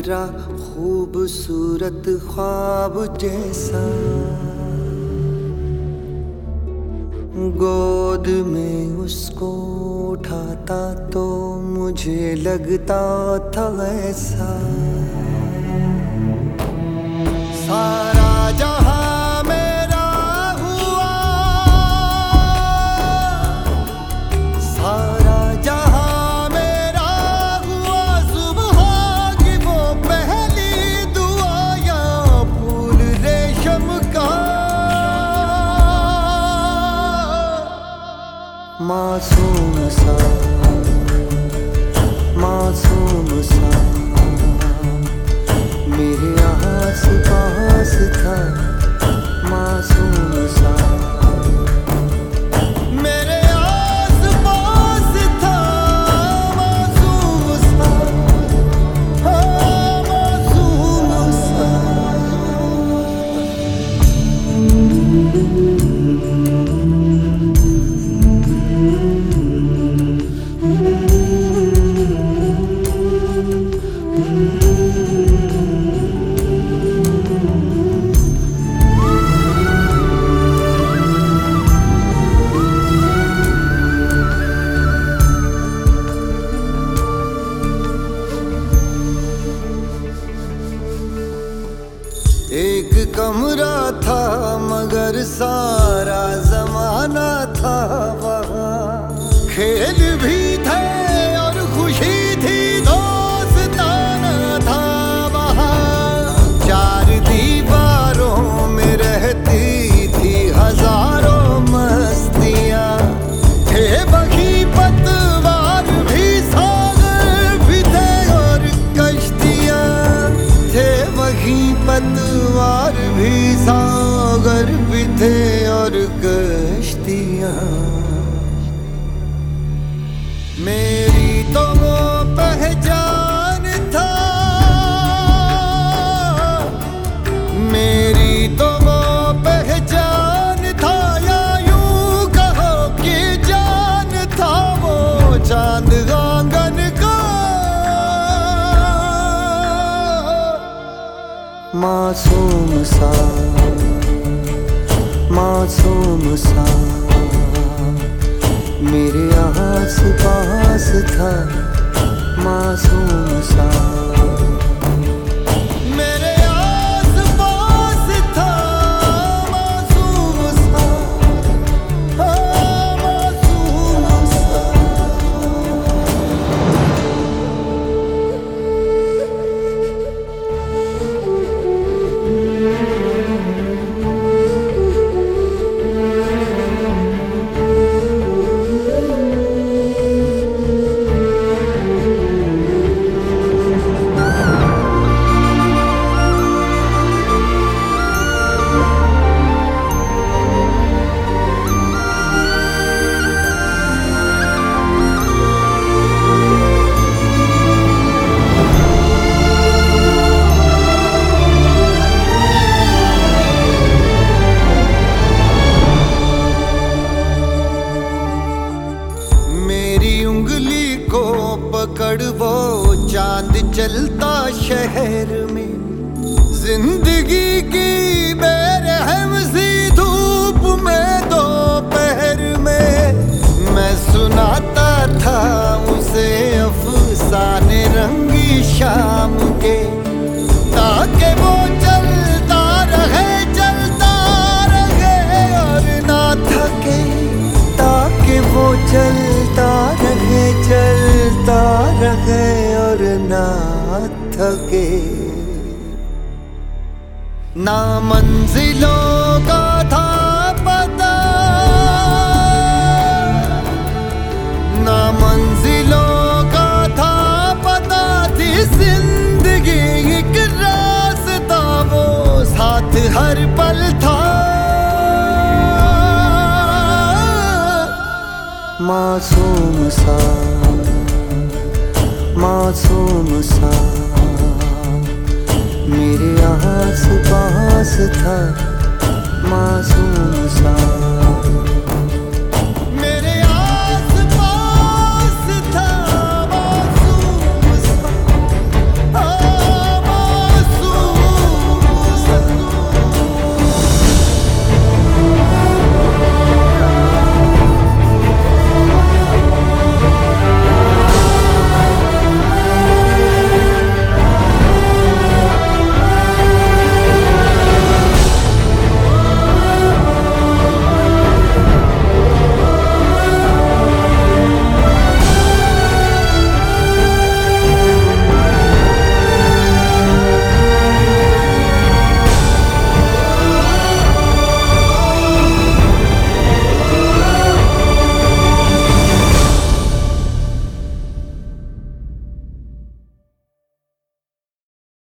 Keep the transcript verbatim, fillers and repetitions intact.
तेरा खूबसूरत ख्वाब जैसा, गोद में उसको उठाता तो मुझे लगता था ऐसा। सारा जहां मेरा हुआ, सारा जहां मेरा हुआ, सुबह की वो पहली दुआ या फूल रेशम का। मासूम सा, मासूम सा मेरे आस पास था, मासूम सा मेरे आस पास था, मासूम सा, हाँ मासूम सा। एक कमरा था मगर सारा जमाना था वहाँ, खेल भी थे और खुशी थी, दोस्ताना था वहाँ। चार दीवारों में रहती थी हजारों मस्तियाँ, थे बगी पतवार भी, सागर भी थे और कश्तियाँ, थे बगी पतवार भी, सागर भी थे और कश्तियाँ। मेरी तो वो पहचान था, मेरी तो वो पहचान था, या यूं कहो कि जान था वो चांद आंगन का। मासूम सा, मासूम सा मेरे आस पास था, मासूम सा मेरे आस पास था, मासूम सा, हाँ मासूम सा। उंगली को पकड़ वो चांद चलता शहर में, जिंदगी की बेरहम सी धूप में दोपहर में। मैं सुनाता था उसे अफसाने रंगी शाम के, ताकि वो चलता रहे, चलता रहे और ना थके, ताकि वो चलता रहे, चलता रहे और ना थके। ना मंजिलों का था पता, ना मंजिलों का था पता, थी जिंदगी एक रास्ता वो साथ हर पल था। मासूम सा, मासूम सा मेरे आस पास था, मासूम सा।